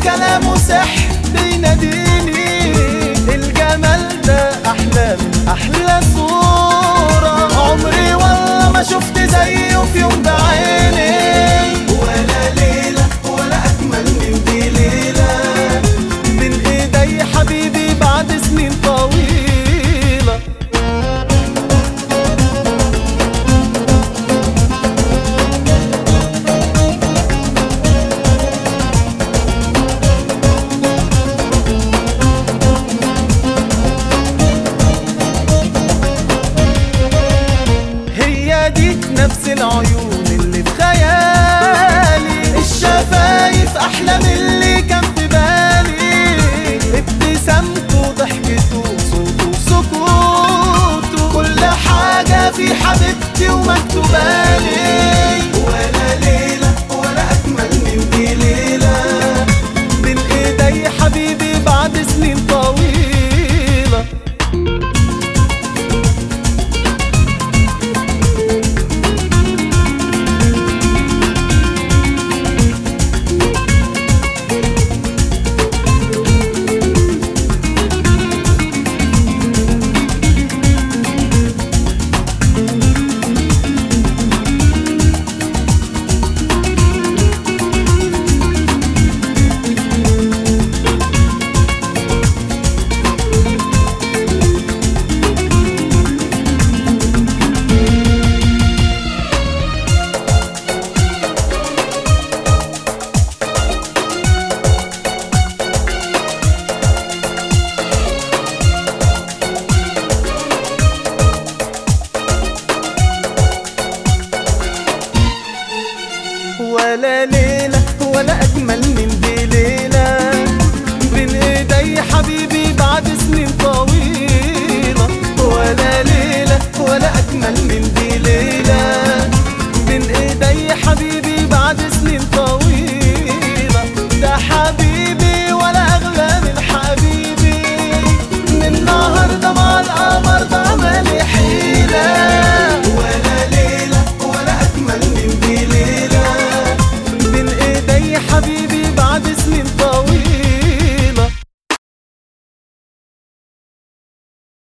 كلامه سحر بيناديني، الجمال ده أحلى من أحلى صورة، عمري والله ما شفت زيه في يوم بعيني، ولا ليلة ولا أجمل من دي ليلة، بين إيدي حبيبي بعد سنين طويلة. نفس العيون اللي في خيالي، الشفايف أحلى من اللي كان في بالي، ابتسامته ضحكته صوته سكوته، كل حاجة في حبيبتي ومكتوبالي، ولا ليلة ولا أجمل من دي ليلة، بين إيدي حبيبي بعد سنين طويلة. ولا ليلة ولا أجمل من دي ليلة، بين إيدي حبيبي بعد سنين طويلة، ولا ليلة ولا أجمل من دي ليلة، بين إيدي حبيبي بعد سنين طويلة.